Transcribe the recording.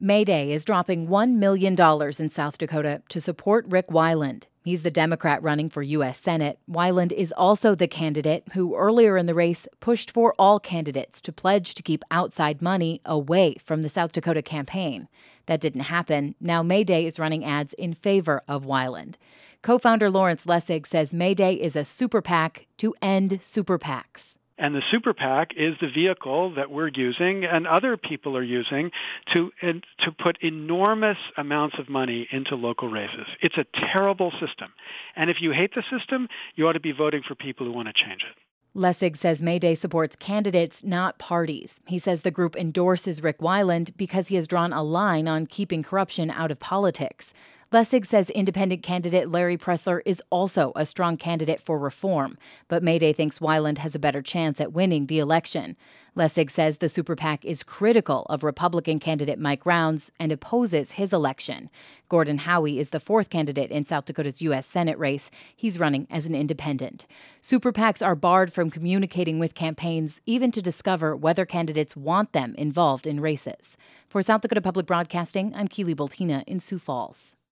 Mayday is dropping $1 million in South Dakota to support Rick Weiland. He's the Democrat running for U.S. Senate. Weiland is also the candidate who earlier in the race pushed for all candidates to pledge to keep outside money away from the South Dakota campaign. That didn't happen. Now Mayday is running ads in favor of Weiland. Co-founder Lawrence Lessig says Mayday is a super PAC to end super PACs. And the super PAC is the vehicle that we're using and other people are using to put enormous amounts of money into local races. It's a terrible system. And if you hate the system, you ought to be voting for people who want to change it. Lessig says Mayday supports candidates, not parties. He says the group endorses Rick Weiland because he has drawn a line on keeping corruption out of politics. Lessig says independent candidate Larry Pressler is also a strong candidate for reform, but Mayday thinks Weiland has a better chance at winning the election. Lessig says the super PAC is critical of Republican candidate Mike Rounds and opposes his election. Gordon Howie is the fourth candidate in South Dakota's U.S. Senate race. He's running as an independent. Super PACs are barred from communicating with campaigns, even to discover whether candidates want them involved in races. For South Dakota Public Broadcasting, I'm Keely Boltina in Sioux Falls.